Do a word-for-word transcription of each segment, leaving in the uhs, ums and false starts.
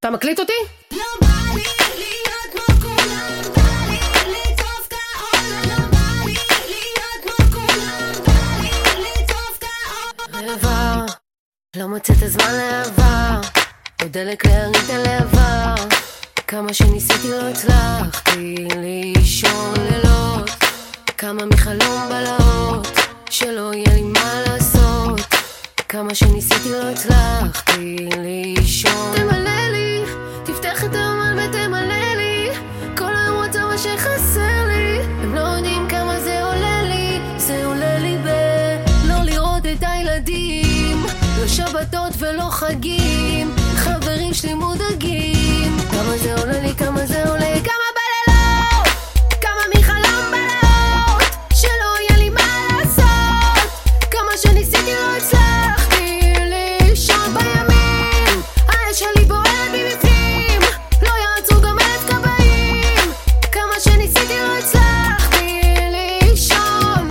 אתה מקליט אותי? לא בא לי להיות כמו כולם, בא לי לטרוף את העולם. לא בא לי להיות כמו כולם, בא לי לטרוף את העולם. רעבה, לא מוצאת הזמן לעבר, עוד דלק להרים את הלעבר. כמה שניסיתי לא הצלחתי לישון לילות, כמה מחלום בלהות שלא יהיה לי מה לעשות. כמה שניסיתי לא הצלחתי לישון. תמלא לי, תפתח את האומן ותמלא לי, כל היום רוצה מה שחסר לי. הם לא יודעים כמה זה עולה לי, זה עולה לי בלא לראות את הילדים, לא שבתות ולא חגים, חברים שלי מודאגים. כמה זה עולה לי, כמה זה עולה, כמה בלילות, כמה מחלום בלהות שלא יהיה לי מה לעשות. כמה שניסיתי לא הצלחתי לישון בימים, האש שלי בוערת מבפנים, לא יעצרו גם אלף כבאים. כמה שניסיתי לא הצלחתי לישון.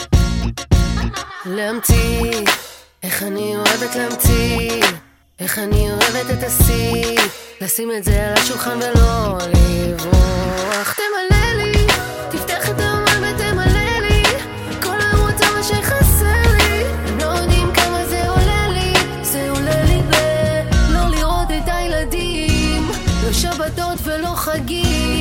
להמציא, איך אני אוהבת להמציא, איך אני אוהבת את השיא, לשים את זה על השולחן ולא לברוח. תמלא לי, תפתח את האומן ותמלא לי, כל היום רוצה מה שחסר לי. הם לא יודעים כמה זה עולה לי, זה עולה לי בלא לראות את הילדים, לא שבתות ולא חגים,